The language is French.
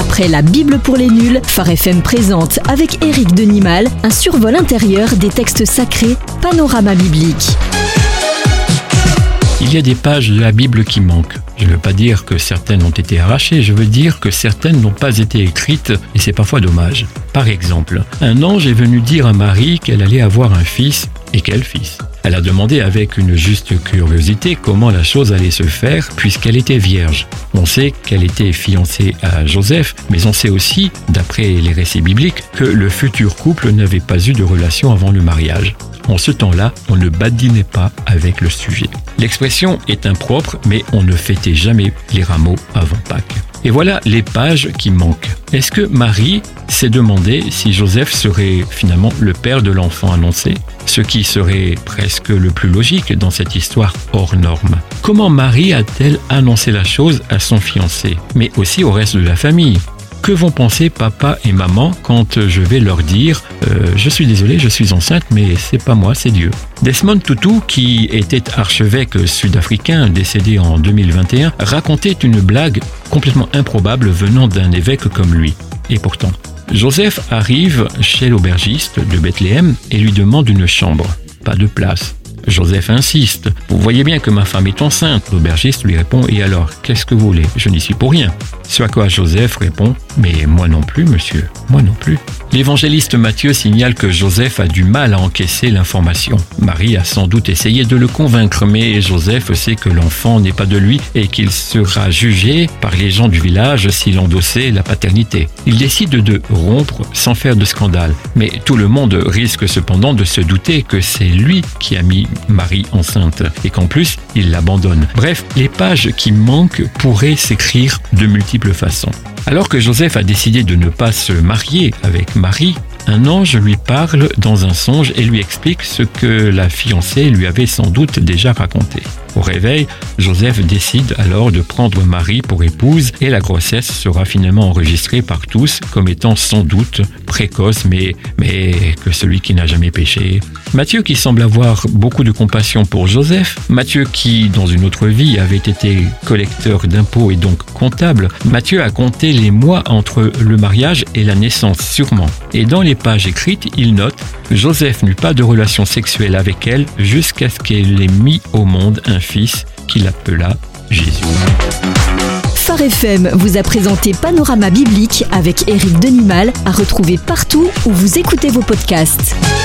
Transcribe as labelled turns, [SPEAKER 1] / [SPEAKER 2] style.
[SPEAKER 1] Après la Bible pour les nuls, Phare FM présente avec Éric Denimal un survol intérieur des textes sacrés, Panorama biblique.
[SPEAKER 2] Il y a des pages de la Bible qui manquent. Je ne veux pas dire que certaines ont été arrachées, je veux dire que certaines n'ont pas été écrites et c'est parfois dommage. Par exemple, un ange est venu dire à Marie qu'elle allait avoir un fils. Et quel fils ? Elle a demandé avec une juste curiosité comment la chose allait se faire puisqu'elle était vierge. On sait qu'elle était fiancée à Joseph, mais on sait aussi, d'après les récits bibliques, que le futur couple n'avait pas eu de relation avant le mariage. En ce temps-là, on ne badinait pas avec le sujet. L'expression est impropre, mais on ne fêtait jamais les rameaux avant Pâques. Et voilà les pages qui manquent. Est-ce que Marie s'est demandé si Joseph serait finalement le père de l'enfant annoncé ? Ce qui serait presque le plus logique dans cette histoire hors norme. Comment Marie a-t-elle annoncé la chose à son fiancé, mais aussi au reste de la famille ? Que vont penser papa et maman quand je vais leur dire « Je suis désolé, je suis enceinte, mais c'est pas moi, c'est Dieu ». Desmond Tutu, qui était archevêque sud-africain décédé en 2021, racontait une blague complètement improbable venant d'un évêque comme lui. Et pourtant, Joseph arrive chez l'aubergiste de Bethléem et lui demande une chambre. Pas de place. Joseph insiste. « Vous voyez bien que ma femme est enceinte ». L'aubergiste lui répond « Et alors, qu'est-ce que vous voulez ? Je n'y suis pour rien ». Ce à quoi Joseph répond « Mais moi non plus, monsieur, moi non plus ». L'évangéliste Matthieu signale que Joseph a du mal à encaisser l'information. Marie a sans doute essayé de le convaincre, mais Joseph sait que l'enfant n'est pas de lui et qu'il sera jugé par les gens du village s'il endossait la paternité. Il décide de rompre sans faire de scandale, mais tout le monde risque cependant de se douter que c'est lui qui a mis Marie enceinte et qu'en plus il l'abandonne. Bref, les pages qui manquent pourraient s'écrire de multiples façons. Alors que Joseph a décidé de ne pas se marier avec Marie, un ange lui parle dans un songe et lui explique ce que la fiancée lui avait sans doute déjà raconté. Au réveil, Joseph décide alors de prendre Marie pour épouse et la grossesse sera finalement enregistrée par tous comme étant sans doute précoce, mais que celui qui n'a jamais péché. Matthieu, qui semble avoir beaucoup de compassion pour Joseph, Matthieu qui, dans une autre vie, avait été collecteur d'impôts et donc comptable, Matthieu a compté les mois entre le mariage et la naissance, sûrement. Et dans les pages écrites, il note que Joseph n'eut pas de relation sexuelle avec elle jusqu'à ce qu'elle ait mis au monde un fils qu'il appela Jésus.
[SPEAKER 1] Phare FM vous a présenté Panorama biblique avec Éric Denimal, à retrouver partout où vous écoutez vos podcasts.